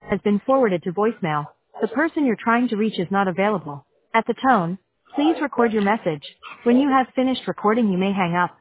has been forwarded to voicemail. The person you're trying to reach is not available. At the tone, please record your message. When you have finished recording, you may hang up.